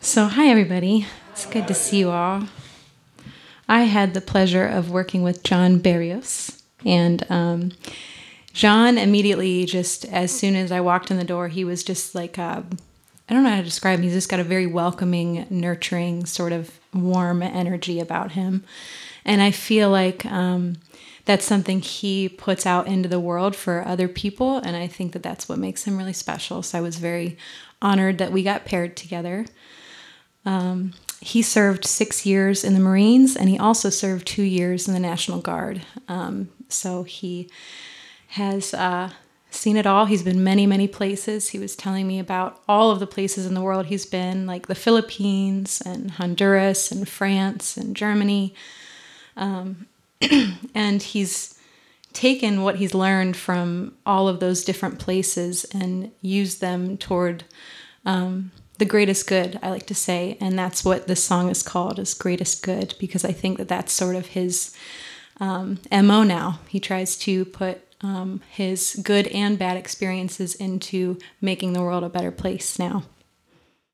So, hi everybody. It's good to see you all. I had the pleasure of working with John Barrios, and John immediately, just as soon as I walked in the door, he was just like, I don't know how to describe him. He's just got a very welcoming, nurturing, sort of warm energy about him. And I feel like that's something he puts out into the world for other people, and I think that that's what makes him really special. So I was very honored that we got paired together. He served 6 years in the Marines, and he also served 2 years in the National Guard. So he has seen it all. He's been many, many places. He was telling me about all of the places in the world he's been, like the Philippines and Honduras and France and Germany. And he's taken what he's learned from all of those different places and used them toward the greatest good, I like to say. And that's what this song is called, is Greatest Good, because I think that that's sort of his MO now. He tries to put his good and bad experiences into making the world a better place now.